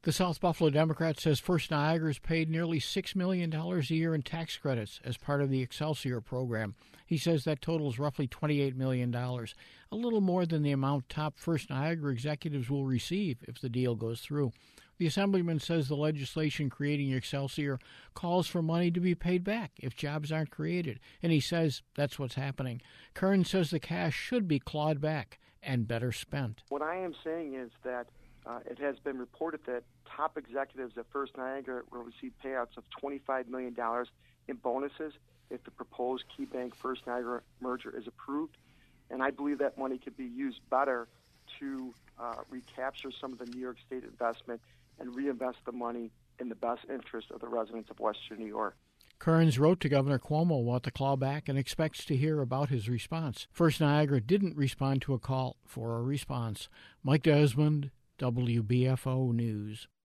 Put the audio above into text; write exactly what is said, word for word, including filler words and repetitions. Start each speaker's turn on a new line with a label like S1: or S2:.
S1: The South Buffalo Democrat says First Niagara is paid nearly six million dollars a year in tax credits as part of the Excelsior program. He says that totals roughly twenty-eight million dollars, a little more than the amount top First Niagara executives will receive if the deal goes through. The Assemblyman says the legislation creating Excelsior calls for money to be paid back if jobs aren't created, and he says that's what's happening. Kern says the cash should be clawed back and better spent.
S2: What I am saying is that Uh, it has been reported that top executives at First Niagara will receive payouts of twenty-five million dollars in bonuses if the proposed KeyBank First Niagara merger is approved. And I believe that money could be used better to uh, recapture some of the New York State investment and reinvest the money in the best interest of the residents of Western New York.
S1: Kearns wrote to Governor Cuomo about the clawback and expects to hear about his response. First Niagara didn't respond to a call for a response. Mike Desmond, W B F O News.